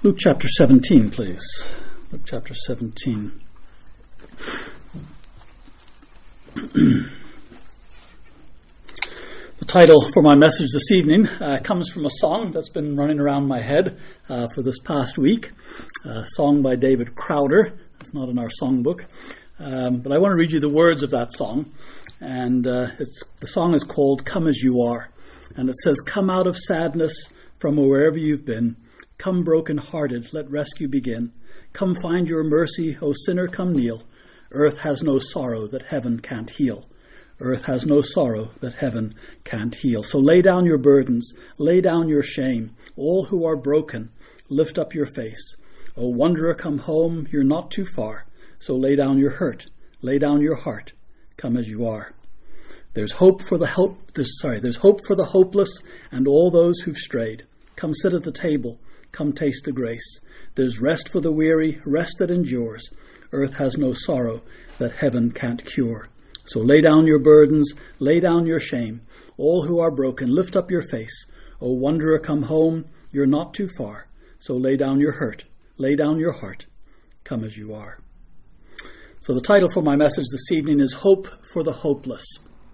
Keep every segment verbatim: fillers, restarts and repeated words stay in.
Luke chapter seventeen, please. Luke chapter seventeen. The title for my message this evening uh, comes from a song that's been running around my head uh, for this past week. A song by David Crowder. It's not in our songbook. Um, but I want to read you the words of that song. And uh, it's, the song is called Come As You Are. And it says, come out of sadness from wherever you've been. Come broken-hearted, let rescue begin. Come find your mercy, O sinner, come kneel. Earth has no sorrow that heaven can't heal. Earth has no sorrow that heaven can't heal. So lay down your burdens, lay down your shame. All who are broken, lift up your face. O wanderer, come home, you're not too far. So lay down your hurt, lay down your heart. Come as you are. There's hope for the help. There's, sorry, there's hope for the hopeless and all those who've strayed. Come sit at the table. Come taste the grace. There's rest for the weary, rest that endures. Earth has no sorrow that heaven can't cure. So lay down your burdens, lay down your shame. All who are broken, lift up your face. O wanderer, come home, you're not too far. So lay down your hurt, lay down your heart. Come as you are. So the title for my message this evening is Hope for the Hopeless.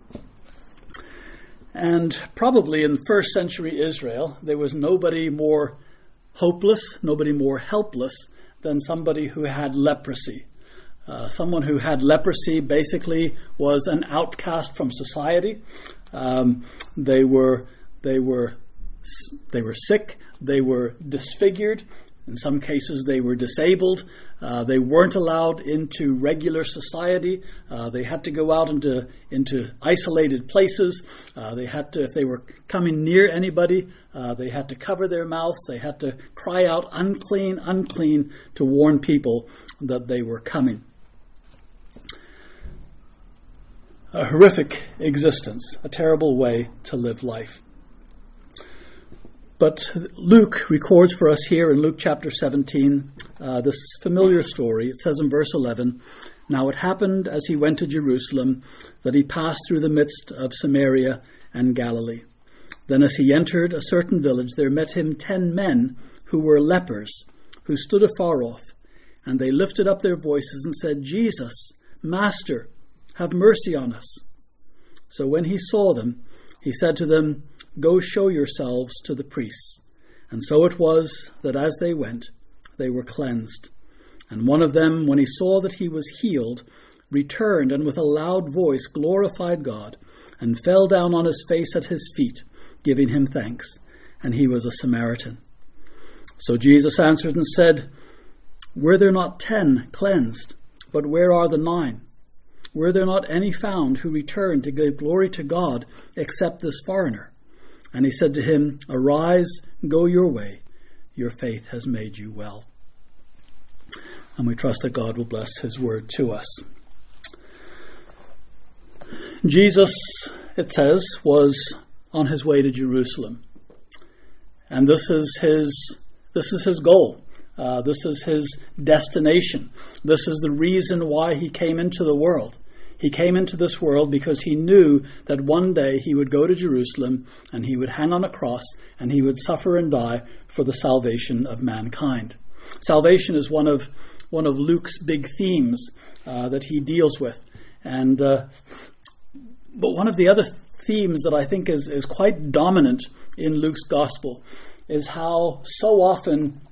And probably in first century Israel, there was nobody more hopeless, nobody more helpless than somebody who had leprosy. Uh, someone who had leprosy basically was an outcast from society. Um, they were they were they were sick. They were disfigured. In some cases, they were disabled. Uh, they weren't allowed into regular society. Uh, they had to go out into into isolated places. Uh, they had to, if they were coming near anybody, uh, they had to cover their mouths. They had to cry out, unclean, unclean, to warn people that they were coming. A horrific existence, a terrible way to live life. But Luke records for us here in Luke chapter seventeen uh, this familiar story. It says in verse eleven, now it happened as he went to Jerusalem that he passed through the midst of Samaria and Galilee. Then as he entered a certain village, there met him ten men who were lepers, who stood afar off. And they lifted up their voices and said, Jesus, Master, have mercy on us. So when he saw them, he said to them, go show yourselves to the priests. And so it was that as they went, they were cleansed. And one of them, when he saw that he was healed, returned and with a loud voice glorified God, and fell down on his face at his feet, giving him thanks. And he was a Samaritan. So Jesus answered and said, were there not ten cleansed? But where are the nine? Were there not any found who returned to give glory to God except this foreigner? And he said to him, arise, go your way. Your faith has made you well. And we trust that God will bless his word to us. Jesus, it says, was on his way to Jerusalem. And this is his, this is his goal. Uh, this is his destination. This is the reason why he came into the world. He came into this world because he knew that one day he would go to Jerusalem and he would hang on a cross and he would suffer and die for the salvation of mankind. Salvation is one of one of Luke's big themes uh, that he deals with. And uh, but one of the other themes that I think is, is quite dominant in Luke's gospel is how so often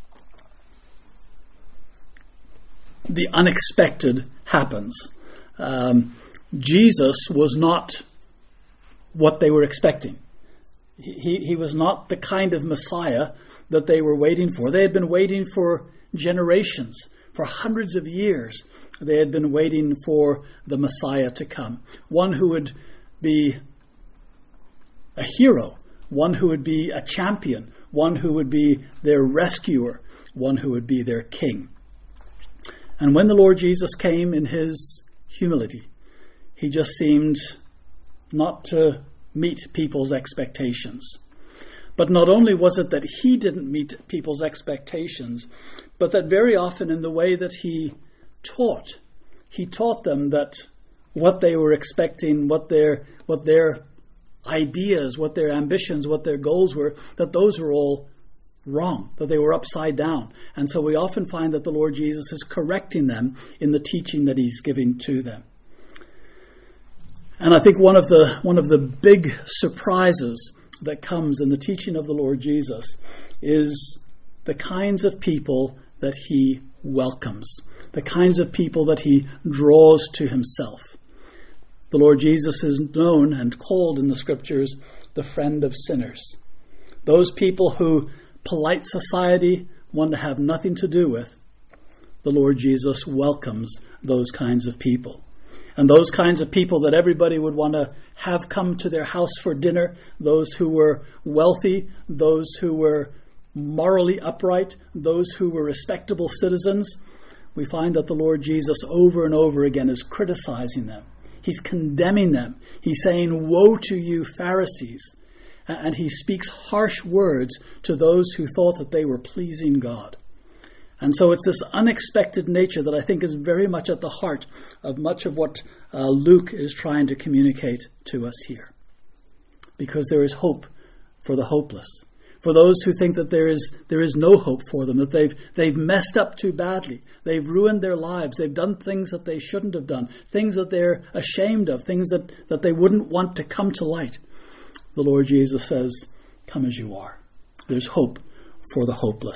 the unexpected happens. Um, Jesus was not what they were expecting. He, he was not the kind of Messiah that they were waiting for. They had been waiting for generations, for hundreds of years. They had been waiting for the Messiah to come. One who would be a hero, one who would be a champion, one who would be their rescuer, one who would be their king. And when the Lord Jesus came in his humility, he just seemed not to meet people's expectations. But not only was it that he didn't meet people's expectations, but that very often in the way that he taught, he taught them that what they were expecting, what their what their ideas, what their ambitions, what their goals were, that those were all wrong, that they were upside down. And so we often find that the Lord Jesus is correcting them in the teaching that he's giving to them. And I think one of the one of the big surprises that comes in the teaching of the Lord Jesus is the kinds of people that he welcomes, the kinds of people that he draws to himself. The Lord Jesus is known and called in the scriptures the friend of sinners. Those people who polite society want to have nothing to do with, the Lord Jesus welcomes those kinds of people. And those kinds of people that everybody would want to have come to their house for dinner, those who were wealthy, those who were morally upright, those who were respectable citizens, we find that the Lord Jesus over and over again is criticizing them. He's condemning them. He's saying, "Woe to you, Pharisees." And he speaks harsh words to those who thought that they were pleasing God. And so it's this unexpected nature that I think is very much at the heart of much of what uh, Luke is trying to communicate to us here. Because there is hope for the hopeless. For those who think that there is there is no hope for them, that they've they've messed up too badly. They've ruined their lives. They've done things that they shouldn't have done. Things that they're ashamed of. Things that, that they wouldn't want to come to light. The Lord Jesus says, "Come as you are." There's hope for the hopeless.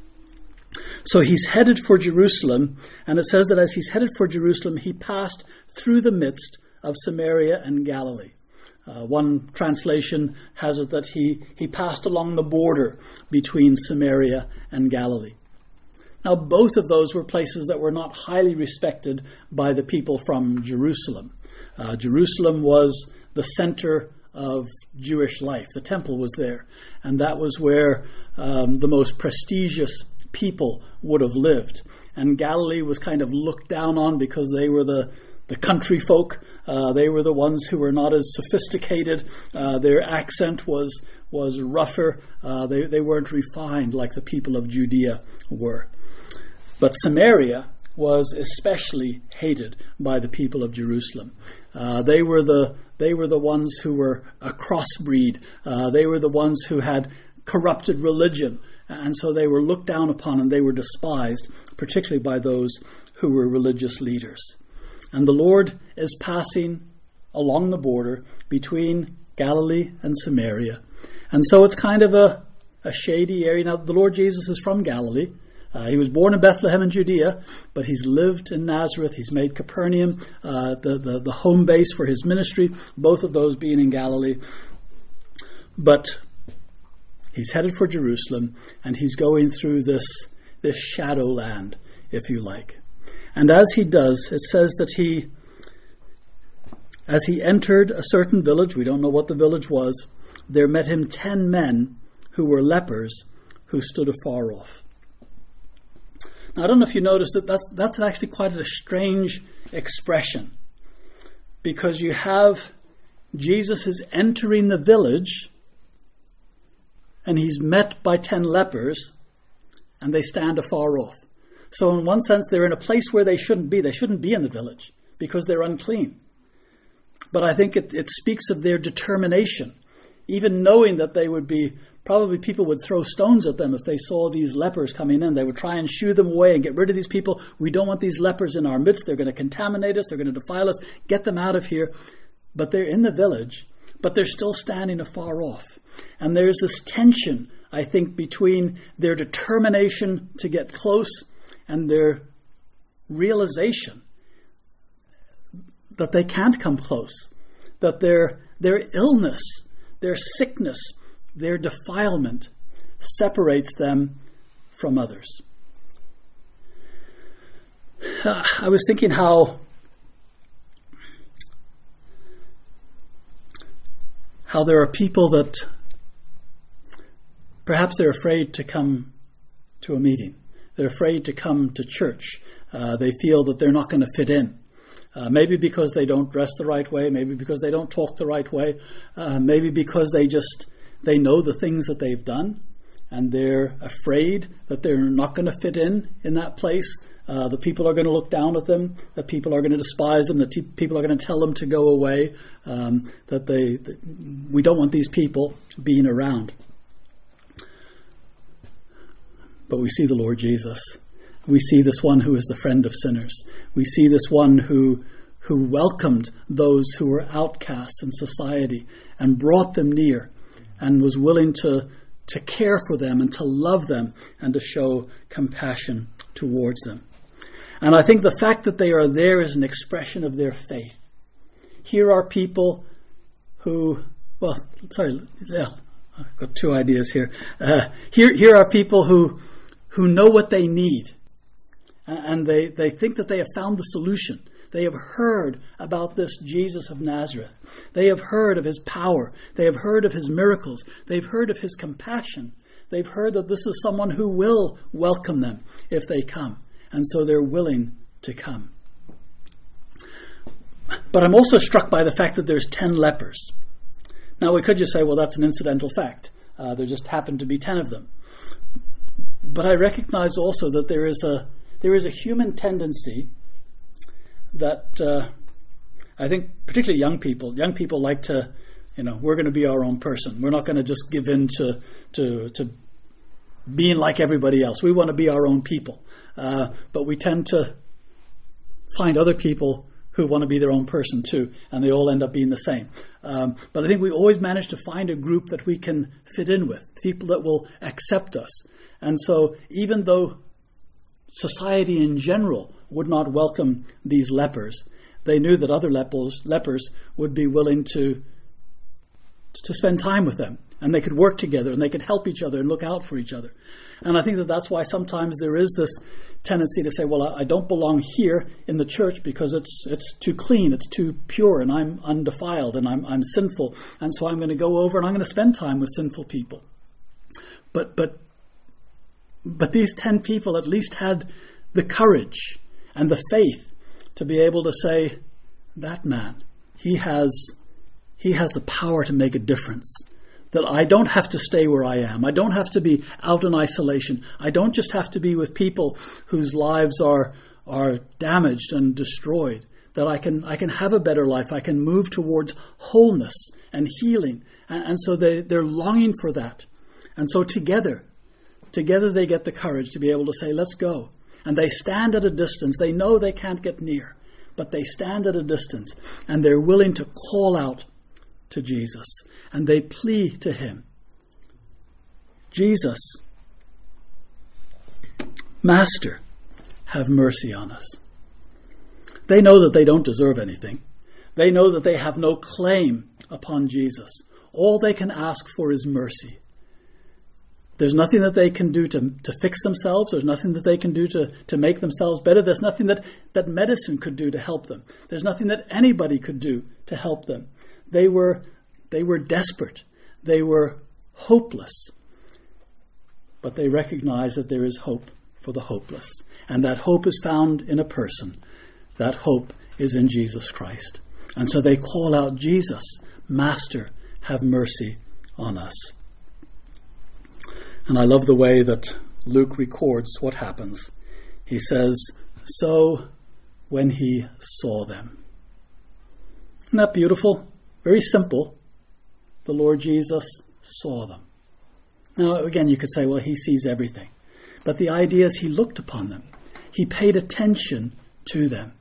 So he's headed for Jerusalem, and it says that as he's headed for Jerusalem, he passed through the midst of Samaria and Galilee. Uh, one translation has it that he, he passed along the border between Samaria and Galilee. Now, both of those were places that were not highly respected by the people from Jerusalem. Uh, Jerusalem was the center of Jewish life. The temple was there, and that was where um, the most prestigious people would have lived. And Galilee was kind of looked down on because they were the, the country folk. Uh, they were the ones who were not as sophisticated. Uh, their accent was was rougher. Uh, they, they weren't refined like the people of Judea were. But Samaria was especially hated by the people of Jerusalem. Uh, they were the they were the ones who were a crossbreed. Uh, they were the ones who had corrupted religion. And so they were looked down upon and they were despised, particularly by those who were religious leaders. And the Lord is passing along the border between Galilee and Samaria. And so it's kind of a, a shady area. Now, the Lord Jesus is from Galilee. Uh, he was born in Bethlehem in Judea, but he's lived in Nazareth. He's made Capernaum uh, the, the, the home base for his ministry, both of those being in Galilee. But he's headed for Jerusalem, and he's going through this, this shadow land, if you like. And as he does, it says that he, as he entered a certain village, we don't know what the village was, there met him ten men who were lepers who stood afar off. Now, I don't know if you noticed that that's, that's actually quite a strange expression, because you have Jesus is entering the village, and he's met by ten lepers, and they stand afar off. So in one sense, they're in a place where they shouldn't be. They shouldn't be in the village because they're unclean. But I think it, it speaks of their determination, even knowing that they would be, probably people would throw stones at them if they saw these lepers coming in. They would try and shoo them away and get rid of these people. We don't want these lepers in our midst. They're going to contaminate us. They're going to defile us. Get them out of here. But they're in the village, but they're still standing afar off. And there's this tension, I think, between their determination to get close and their realization that they can't come close, that their their illness, their sickness, their defilement separates them from others. Uh, I was thinking how how there are people that perhaps they're afraid to come to a meeting. They're afraid to come to church. Uh, they feel that they're not going to fit in. Uh, maybe because they don't dress the right way. Maybe because they don't talk the right way. Uh, maybe because they just, they know the things that they've done, and they're afraid that they're not going to fit in in that place. Uh, the people are going to look down at them, that people are going to despise them, that te- people are going to tell them to go away, um, that they, that we don't want these people being around. but we see the Lord Jesus. We see this one who is the friend of sinners. We see this one who who welcomed those who were outcasts in society and brought them near and was willing to, to care for them and to love them and to show compassion towards them. And I think the fact that they are there is an expression of their faith. Here are people who, well, sorry, yeah, I've got two ideas here. Uh, here, here are people who who know what they need, and they, they think that they have found the solution. They have heard about this Jesus of Nazareth. They have heard of his power. They have heard of his miracles. They've heard of his compassion. They've heard that this is someone who will welcome them if they come. And so they're willing to come. But I'm also struck by the fact that there's ten lepers. Now we could just say, well, that's an incidental fact. Uh, there just happened to be ten of them. But I recognize also that there is a there is a human tendency that uh, I think particularly young people, young people like to, you know, we're going to be our own person. We're not going to just give in to to, to being like everybody else. We want to be our own people. Uh, but we tend to find other people who want to be their own person too, and they all end up being the same. Um, but I think we always manage to find a group that we can fit in with, people that will accept us. And so even though society in general would not welcome these lepers, they knew that other lepers, lepers would be willing to to spend time with them, and they could work together, and they could help each other and look out for each other. And I think that that's why sometimes there is this tendency to say, well, I don't belong here in the church because it's it's too clean, it's too pure, and I'm undefiled, and I'm I'm sinful, and so I'm going to go over and I'm going to spend time with sinful people. But but but these ten people at least had the courage and the faith to be able to say, that man, he has he has the power to make a difference. That I don't have to stay where I am. I don't have to be out in isolation. I don't just have to be with people whose lives are are damaged and destroyed. That I can I can have a better life. I can move towards wholeness and healing. And, and so they, they're longing for that. And so together, together they get the courage to be able to say, let's go. And they stand at a distance. They know they can't get near, but they stand at a distance and they're willing to call out to Jesus. And they plead to him, Jesus, Master, have mercy on us. They know that they don't deserve anything. They know that they have no claim upon Jesus. All they can ask for is mercy. There's nothing that they can do to, to fix themselves. There's nothing that they can do to, to make themselves better. There's nothing that, that medicine could do to help them. There's nothing that anybody could do to help them. They were They were desperate. They were hopeless. But they recognize that there is hope for the hopeless. And that hope is found in a person. That hope is in Jesus Christ. And so they call out, Jesus, Master, have mercy on us. And I love the way that Luke records what happens. He says, so when he saw them. Isn't that beautiful? Very simple. The Lord Jesus saw them. Now, again, you could say, well, he sees everything. But the idea is he looked upon them. He paid attention to them.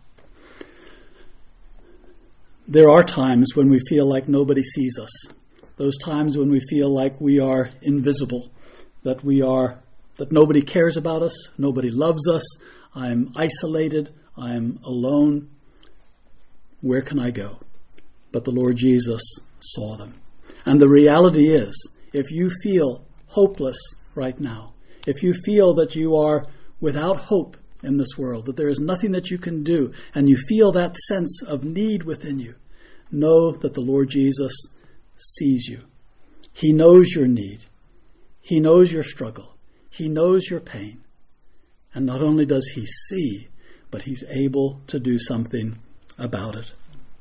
There are times when we feel like nobody sees us. Those times when we feel like we are invisible, that we are, that nobody cares about us, nobody loves us, I'm isolated, I'm alone. Where can I go? But the Lord Jesus saw them. And the reality is, if you feel hopeless right now, if you feel that you are without hope in this world, that there is nothing that you can do, and you feel that sense of need within you, know that the Lord Jesus sees you. He knows your need. He knows your struggle. He knows your pain. And not only does he see, but he's able to do something about it.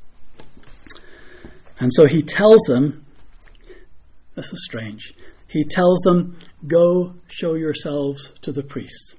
And so he tells them, this is strange, he tells them, go show yourselves to the priests.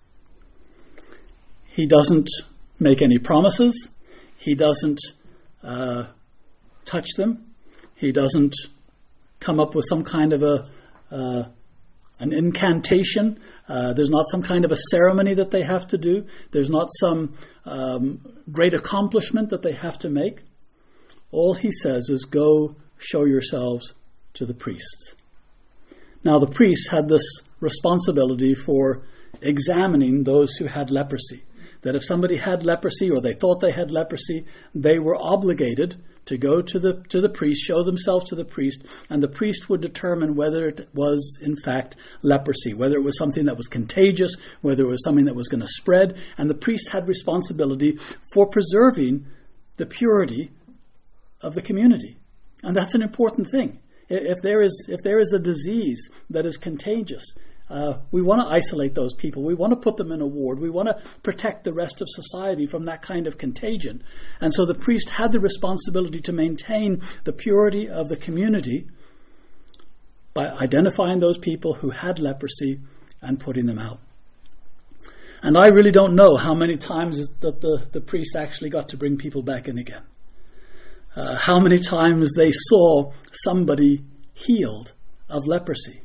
He doesn't make any promises. He doesn't uh, touch them. He doesn't come up with some kind of a, uh, an incantation. Uh, there's not some kind of a ceremony that they have to do. There's not some um, great accomplishment that they have to make. All he says is, go show yourselves to the priests. Now the priests had this responsibility for examining those who had leprosy. That if somebody had leprosy or they thought they had leprosy, they were obligated to go to the to the priest, show themselves to the priest, and the priest would determine whether it was in fact leprosy, whether it was something that was contagious, whether it was something that was going to spread, and the priest had responsibility for preserving the purity of the community. And that's an important thing. If there is if there is a disease that is contagious, Uh, we want to isolate those people. We want to put them in a ward. We want to protect the rest of society from that kind of contagion. And so the priest had the responsibility to maintain the purity of the community by identifying those people who had leprosy and putting them out. And I really don't know how many times that the, the priest actually got to bring people back in again. Uh, how many times they saw somebody healed of leprosy.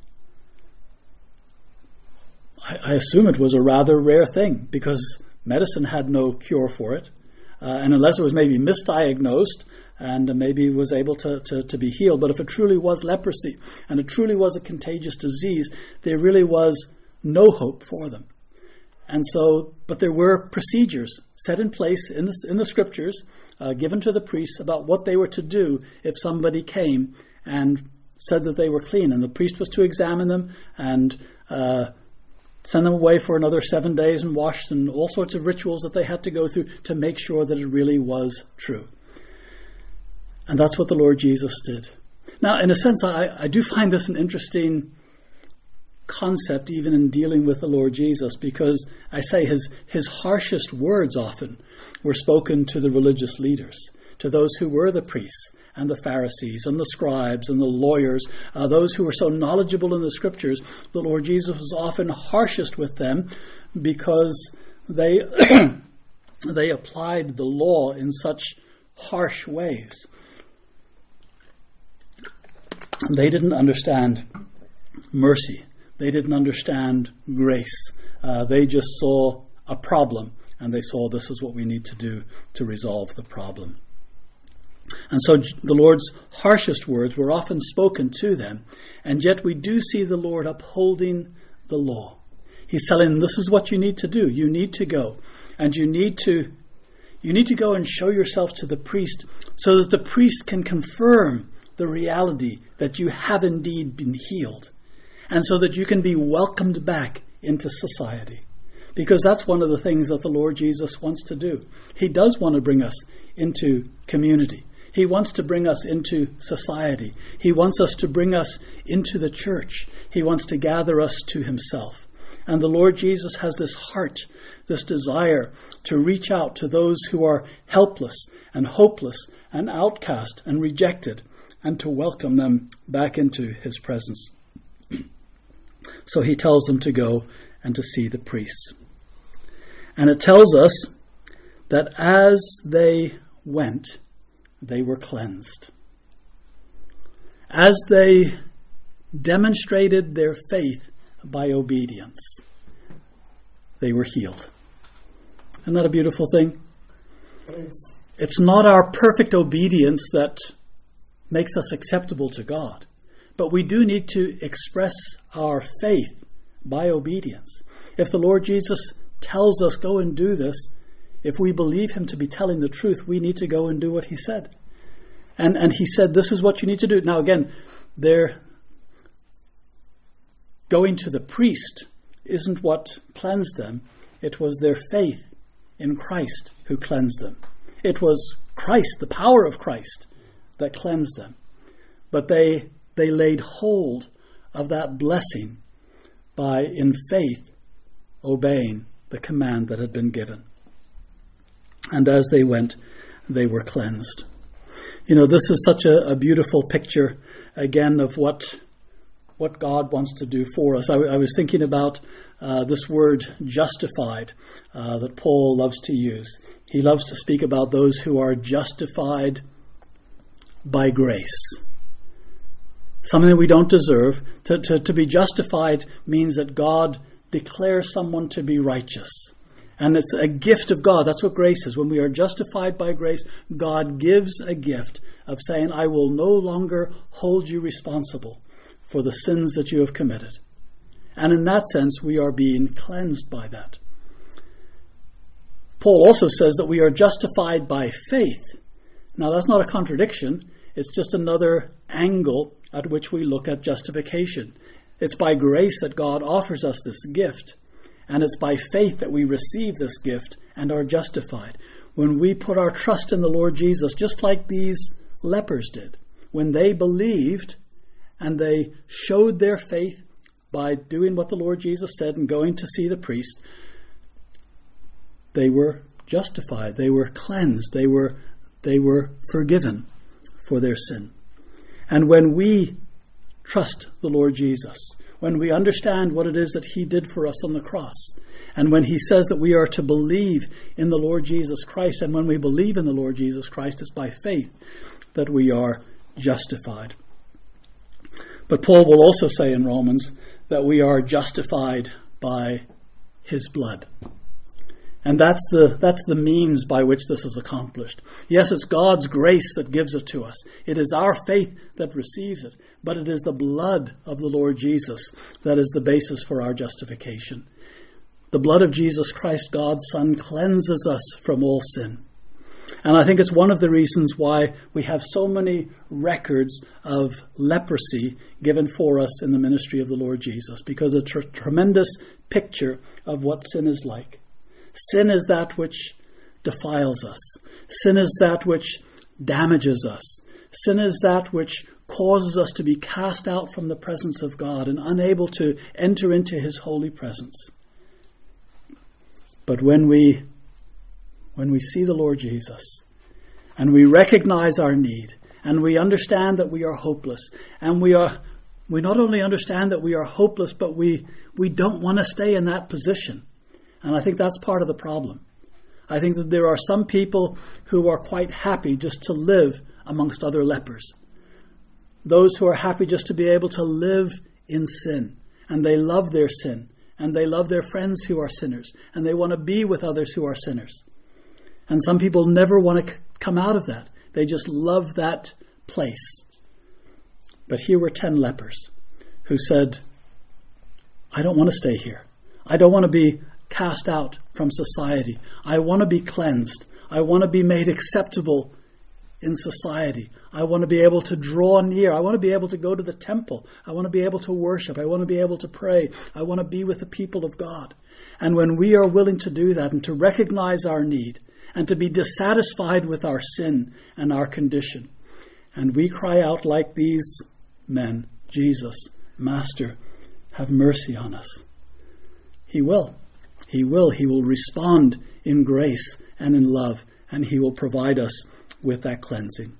I assume it was a rather rare thing because medicine had no cure for it. Uh, and unless it was maybe misdiagnosed and maybe was able to, to, to be healed. But if it truly was leprosy and it truly was a contagious disease, there really was no hope for them. And so, but there were procedures set in place in the, in the scriptures uh, given to the priests about what they were to do if somebody came and said that they were clean. And the priest was to examine them and uh, send them away for another seven days and wash, and all sorts of rituals that they had to go through to make sure that it really was true. And that's what the Lord Jesus did. Now, in a sense, I, I do find this an interesting concept even in dealing with the Lord Jesus, because I say his, his harshest words often were spoken to the religious leaders, to those who were the priests and the Pharisees and the scribes and the lawyers, uh, those who were so knowledgeable in the scriptures. The Lord Jesus was often harshest with them because they they applied the law in such harsh ways. They didn't understand mercy. They didn't understand grace. Uh, they just saw a problem, and they saw this is what we need to do to resolve the problem. And so the Lord's harshest words were often spoken to them, and yet we do see the Lord upholding the law. He's telling them, this is what you need to do. You need to go, and you need to you need to go and show yourself to the priest so that the priest can confirm the reality that you have indeed been healed, and so that you can be welcomed back into society. Because that's one of the things that the Lord Jesus wants to do. He does want to bring us into community. He wants to bring us into society. He wants us to bring us into the church. He wants to gather us to himself. And the Lord Jesus has this heart, this desire to reach out to those who are helpless and hopeless and outcast and rejected, and to welcome them back into his presence. So he tells them to go and to see the priests. And it tells us that as they went, they were cleansed. As they demonstrated their faith by obedience, they were healed. Isn't that a beautiful thing? Yes. It's not our perfect obedience that makes us acceptable to God, but we do need to express our faith by obedience. If the Lord Jesus tells us, go and do this, if we believe him to be telling the truth, we need to go and do what he said. And and he said, this is what you need to do. Now again, their going to the priest isn't what cleansed them. It was their faith in Christ who cleansed them. It was Christ, the power of Christ, that cleansed them. But they they laid hold of that blessing by, in faith, obeying the command that had been given. And as they went, they were cleansed. You know, this is such a, a beautiful picture, again, of what what God wants to do for us. I, I was thinking about uh, this word justified uh, that Paul loves to use. He loves to speak about those who are justified by grace. something that we don't deserve. To, to, to be justified means that God declares someone to be righteous. And it's a gift of God. That's what grace is. When we are justified by grace, God gives a gift of saying, I will no longer hold you responsible for the sins that you have committed. And in that sense, we are being cleansed by that. Paul also says that we are justified by faith. Now, that's not a contradiction. It's just another angle at which we look at justification. It's by grace that God offers us this gift. And it's by faith that we receive this gift and are justified. When we put our trust in the Lord Jesus, just like these lepers did, when they believed and they showed their faith by doing what the Lord Jesus said and going to see the priest, they were justified. They were cleansed. They were, they were forgiven for their sin. And when we trust the Lord Jesus, when we understand what it is that he did for us on the cross, and when he says that we are to believe in the Lord Jesus Christ, and when we believe in the Lord Jesus Christ, it's by faith that we are justified. But Paul will also say in Romans that we are justified by his blood. And that's the that's the means by which this is accomplished. Yes, it's God's grace that gives it to us. It is our faith that receives it. But it is the blood of the Lord Jesus that is the basis for our justification. The blood of Jesus Christ, God's Son, cleanses us from all sin. And I think it's one of the reasons why we have so many records of leprosy given for us in the ministry of the Lord Jesus, because it's a tremendous picture of what sin is like. Sin is that which defiles us. Sin is that which damages us. Sin is that which causes us to be cast out from the presence of God and unable to enter into his holy presence. But when we when we see the Lord Jesus and we recognize our need and we understand that we are hopeless, and we are we not only understand that we are hopeless, but we we don't want to stay in that position. And I think that's part of the problem. I think that there are some people who are quite happy just to live amongst other lepers. Those who are happy just to be able to live in sin. And they love their sin. And they love their friends who are sinners. And they want to be with others who are sinners. And some people never want to come out of that. They just love that place. But here were ten lepers who said, I don't want to stay here. I don't want to be cast out from society. I want to be cleansed. I want to be made acceptable in society. I want to be able to draw near. I want to be able to go to the temple. I want to be able to worship. I want to be able to pray. I want to be with the people of God. And when we are willing to do that and to recognize our need and to be dissatisfied with our sin and our condition, and we cry out like these men, Jesus, Master, have mercy on us. He will. He will. He will respond in grace and in love, and he will provide us with that cleansing.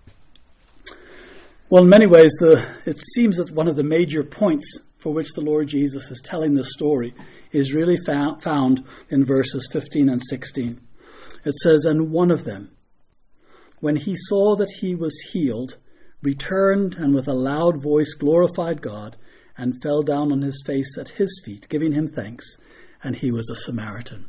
Well, in many ways, the, it seems that one of the major points for which the Lord Jesus is telling this story is really found, found in verses fifteen and sixteen. It says, and one of them, when he saw that he was healed, returned and with a loud voice glorified God and fell down on his face at his feet, giving him thanks. And he was a Samaritan.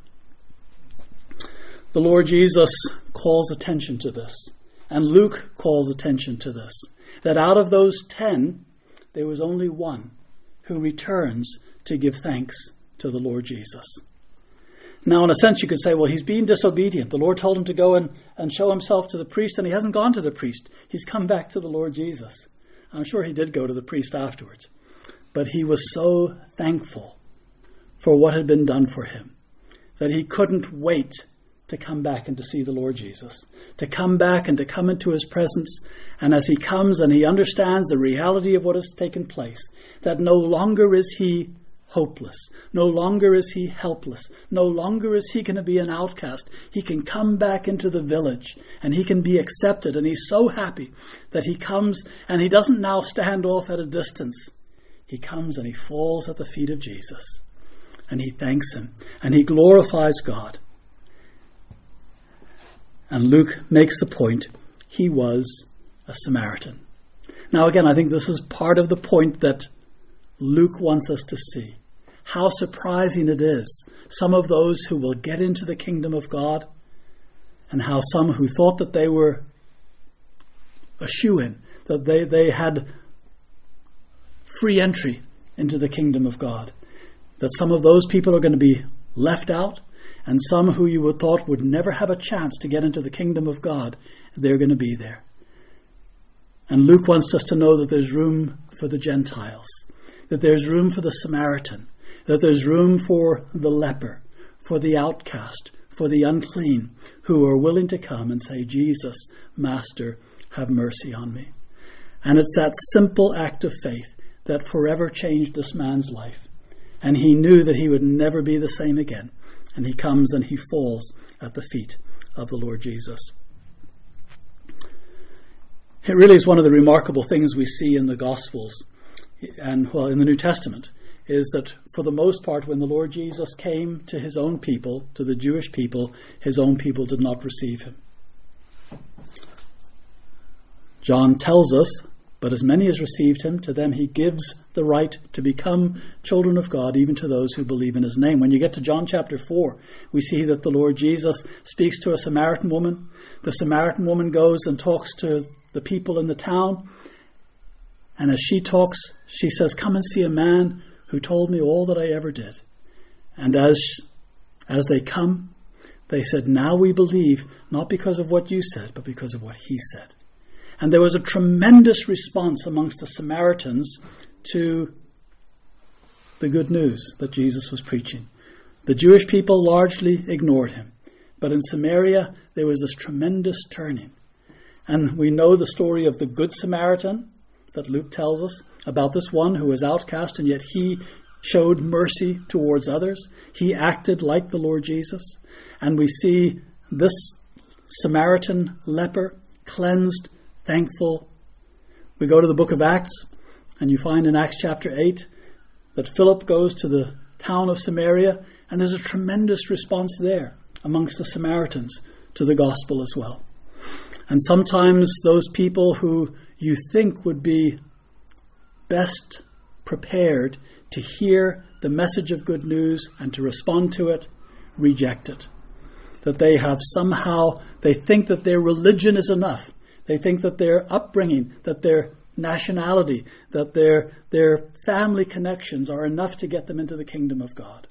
The Lord Jesus calls attention to this. And Luke calls attention to this. That out of those ten, there was only one who returns to give thanks to the Lord Jesus. Now, in a sense, you could say, well, he's being disobedient. The Lord told him to go and, and show himself to the priest, and he hasn't gone to the priest. He's come back to the Lord Jesus. I'm sure he did go to the priest afterwards. But he was so thankful for what had been done for him, that he couldn't wait to come back and to see the Lord Jesus, to come back and to come into his presence. And as he comes and he understands the reality of what has taken place, that no longer is he hopeless, no longer is he helpless, no longer is he going to be an outcast. He can come back into the village and he can be accepted. And he's so happy that he comes, and he doesn't now stand off at a distance. He comes and he falls at the feet of Jesus. And he thanks him. And he glorifies God. And Luke makes the point, he was a Samaritan. Now again, I think this is part of the point that Luke wants us to see. How surprising it is, some of those who will get into the kingdom of God, and how some who thought that they were a shoo-in, that they, they had free entry into the kingdom of God, that some of those people are going to be left out, and some who you would thought would never have a chance to get into the kingdom of God, they're going to be there. And Luke wants us to know that there's room for the Gentiles, that there's room for the Samaritan, that there's room for the leper, for the outcast, for the unclean, who are willing to come and say, Jesus, Master, have mercy on me. And it's that simple act of faith that forever changed this man's life. And he knew that he would never be the same again. And he comes and he falls at the feet of the Lord Jesus. It really is one of the remarkable things we see in the Gospels and, well, in the New Testament, is that for the most part, when the Lord Jesus came to his own people, to the Jewish people, his own people did not receive him. John tells us, but as many as received him, to them he gives the right to become children of God, even to those who believe in his name. When you get to John chapter four, we see that the Lord Jesus speaks to a Samaritan woman. The Samaritan woman goes and talks to the people in the town. And as she talks, she says, come and see a man who told me all that I ever did. And as, as they come, they said, now we believe, not because of what you said, but because of what he said. And there was a tremendous response amongst the Samaritans to the good news that Jesus was preaching. The Jewish people largely ignored him. But in Samaria, there was this tremendous turning. And we know the story of the Good Samaritan that Luke tells us about, this one who was outcast, and yet he showed mercy towards others. He acted like the Lord Jesus. And we see this Samaritan leper cleansed, thankful. We go to the book of Acts, and you find in Acts chapter eight that Philip goes to the town of Samaria, and there's a tremendous response there amongst the Samaritans to the gospel as well. And sometimes those people who you think would be best prepared to hear the message of good news and to respond to it, reject it. That they have somehow, they think that their religion is enough. They think that their upbringing, that their nationality, that their, their family connections are enough to get them into the kingdom of God.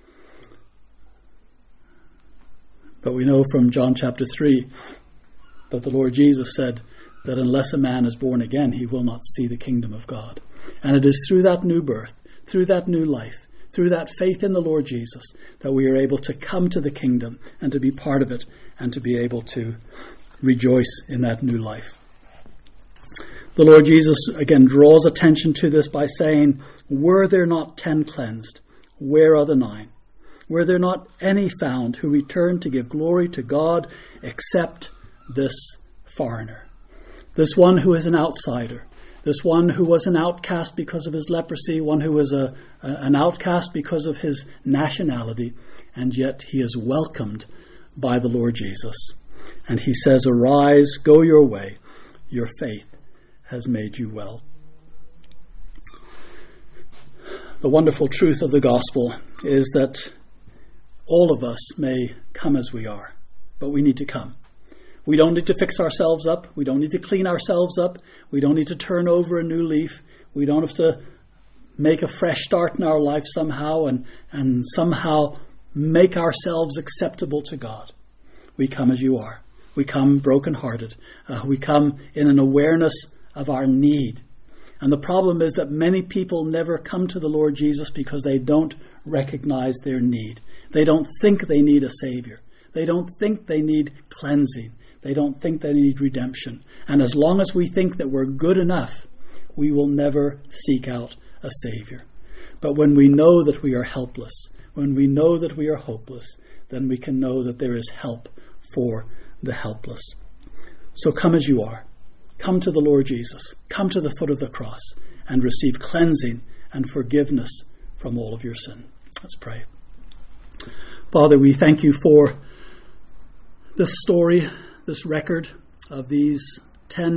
But we know from John chapter three that the Lord Jesus said that unless a man is born again, he will not see the kingdom of God. And it is through that new birth, through that new life, through that faith in the Lord Jesus, that we are able to come to the kingdom and to be part of it and to be able to rejoice in that new life. The Lord Jesus again draws attention to this by saying, were there not ten cleansed? Where are the nine? Were there not any found who returned to give glory to God except this foreigner? This one who is an outsider. This one who was an outcast because of his leprosy, one who was a, a, an outcast because of his nationality, and yet he is welcomed by the Lord Jesus. And he says, arise, go your way, your faith has made you well. The wonderful truth of the gospel is that all of us may come as we are, but we need to come. We don't need to fix ourselves up. We don't need to clean ourselves up. We don't need to turn over a new leaf. We don't have to make a fresh start in our life somehow and, and somehow make ourselves acceptable to God. We come as you are. We come brokenhearted. Uh, we come in an awareness of our need. And the problem is that many people never come to the Lord Jesus because they don't recognize their need. They don't think they need a Savior. They don't think they need cleansing. They don't think they need redemption. And as long as we think that we're good enough, we will never seek out a Savior. But when we know that we are helpless, when we know that we are hopeless, then we can know that there is help for the helpless. So come as you are. Come to the Lord Jesus. Come to the foot of the cross and receive cleansing and forgiveness from all of your sin. Let's pray. Father, we thank you for this story, this record of these ten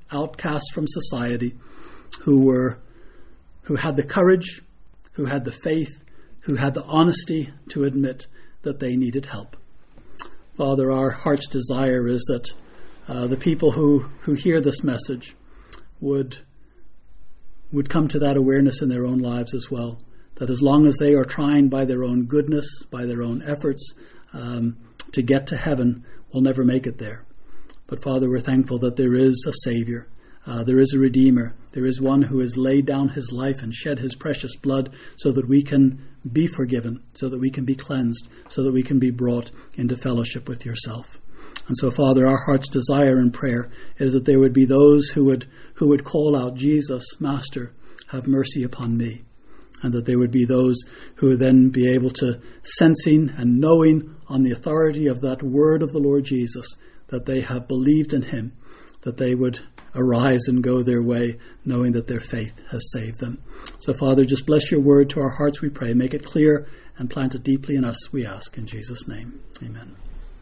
outcast from society, who were, who had the courage, who had the faith, who had the honesty to admit that they needed help. Father, our heart's desire is that uh, the people who, who hear this message would, would come to that awareness in their own lives as well, that as long as they are trying by their own goodness, by their own efforts, um, to get to heaven, will never make it there. But Father, we're thankful that there is a Savior. Uh, there is a Redeemer. There is one who has laid down his life and shed his precious blood so that we can be forgiven, so that we can be cleansed, so that we can be brought into fellowship with yourself. And so, Father, our heart's desire and prayer is that there would be those who would who would call out, Jesus, Master, have mercy upon me. And that there would be those who would then be able to, sensing and knowing on the authority of that word of the Lord Jesus, that they have believed in him, that they would arise and go their way, knowing that their faith has saved them. So, Father, just bless your word to our hearts, we pray. Make it clear and plant it deeply in us, we ask. In Jesus' name, amen.